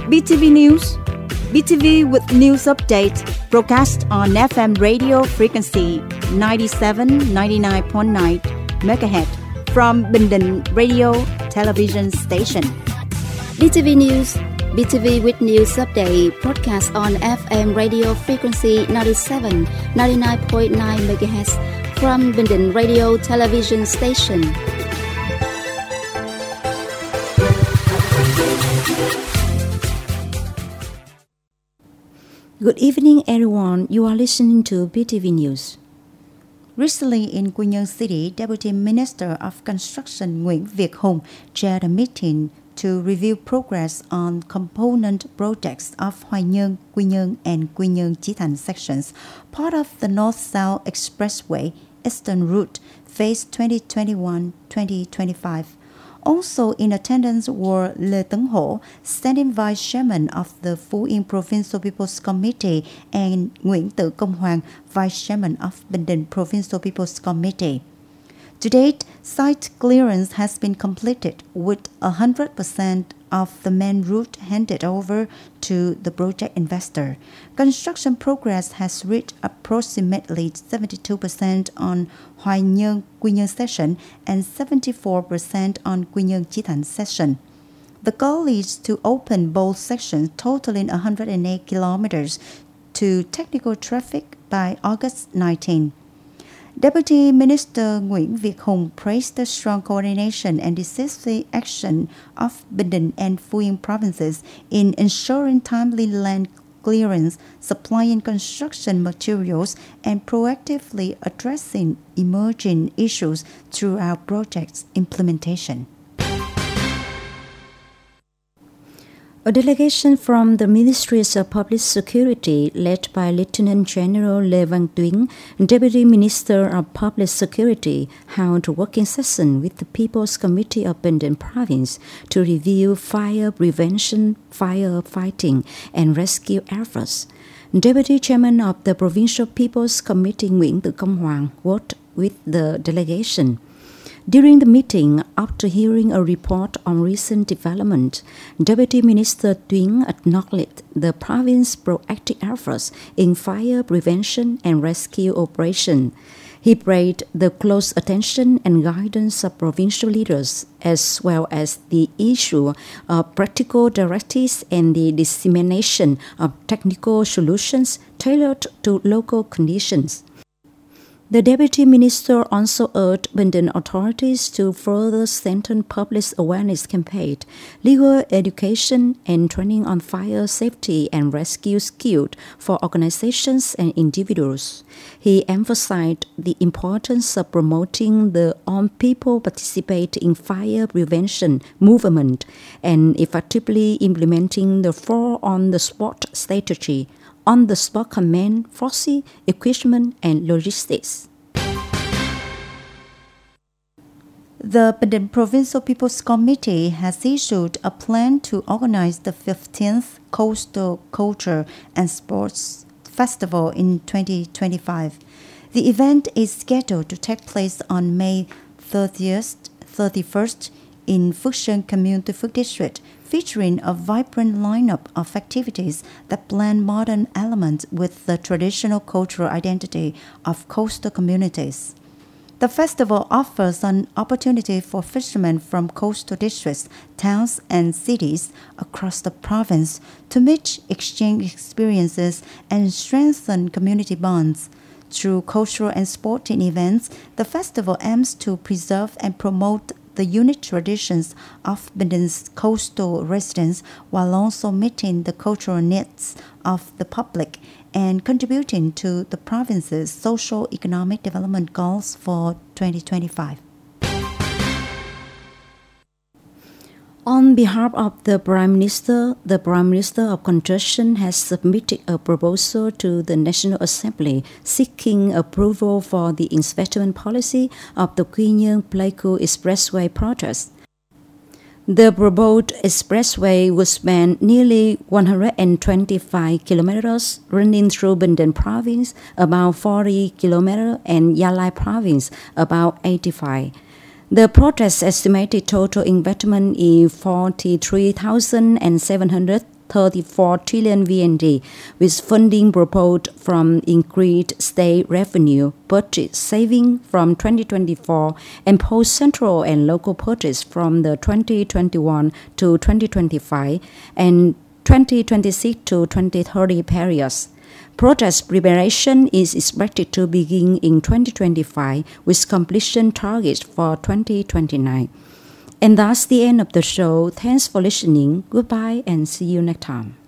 BTV News. BTV with news update broadcast on FM radio frequency 97.99.9 MHz from Bình Định Radio Television Station. BTV News. BTV with news update broadcast on FM radio frequency 97.99.9 MHz from Bình Định Radio Television Station. Good evening, everyone. You are listening to BTV News. Recently in Quy Nhơn City, Deputy Minister of Construction Nguyễn Việt Hùng chaired a meeting to review progress on component projects of Hoài Nhơn, Quy Nhơn and Quy Nhơn Chí Thành sections, part of the North-South Expressway Eastern Route, phase 2021-2025. Also in attendance were Lê Tấn Hổ, Standing Vice Chairman of the Phú Yên Provincial People's Committee, and Nguyễn Tự Công Hoàng, Vice Chairman of Bình Định Provincial People's Committee. To date, site clearance has been completed with 100% of the main route handed over to the project investor. Construction progress has reached approximately 72% on Hoài Nhơn Quy Nhơn section and 74% on Quy Nhơn Chí Thành section. The goal is to open both sections totaling 108 kilometers to technical traffic by August 19. Deputy Minister Nguyễn Việt Hùng praised the strong coordination and decisive action of Bình Định and Phú Yên provinces in ensuring timely land clearance, supplying construction materials, and proactively addressing emerging issues throughout project's implementation. A delegation from the Ministries of Public Security, led by Lieutenant General Lê Văn Tuyến, Deputy Minister of Public Security, held a working session with the People's Committee of Bình Định Province to review fire prevention, firefighting, and rescue efforts. Deputy Chairman of the Provincial People's Committee, Nguyễn Tự Công Hoàng, worked with the delegation. During the meeting, after hearing a report on recent development, Deputy Minister Tuyến acknowledged the province's proactive efforts in fire prevention and rescue operation. He praised the close attention and guidance of provincial leaders, as well as the issue of practical directives and the dissemination of technical solutions tailored to local conditions. The Deputy Minister also urged Bình Định authorities to further strengthen public awareness campaign, legal education, and training on fire safety and rescue skills for organizations and individuals. He emphasized the importance of promoting the all people participate in fire prevention movement and effectively implementing the four on-the-spot strategy, on-the-spot command, forces, equipment, and logistics. The Bình Định Provincial People's Committee has issued a plan to organize the 15th Coastal Culture and Sports Festival in 2025. The event is scheduled to take place on May 31st in Phước Sơn Community Phước District, featuring a vibrant lineup of activities that blend modern elements with the traditional cultural identity of coastal communities. The festival offers an opportunity for fishermen from coastal districts, towns, and cities across the province to meet, exchange experiences, and strengthen community bonds. Through cultural and sporting events, the festival aims to preserve and promote the unique traditions of Bình Định coastal residents while also meeting the cultural needs of the public and contributing to the province's social-economic development goals for 2025. On behalf of the Prime Minister of Construction has submitted a proposal to the National Assembly seeking approval for the investment policy of the Quy Nhơn Pleiku Expressway project. The proposed expressway would span nearly 125 kilometers, running through Bình Định Province, about 40 kilometers, and Gia Lai Province, about 85. The project's estimated total investment is 43,700 34 trillion VND, with funding proposed from increased state revenue, budget saving from 2024, and post-central and local purchase from the 2021 to 2025 and 2026 to 2030 periods. Project preparation is expected to begin in 2025 with completion targets for 2029. And that's the end of the show. Thanks for listening. Goodbye and see you next time.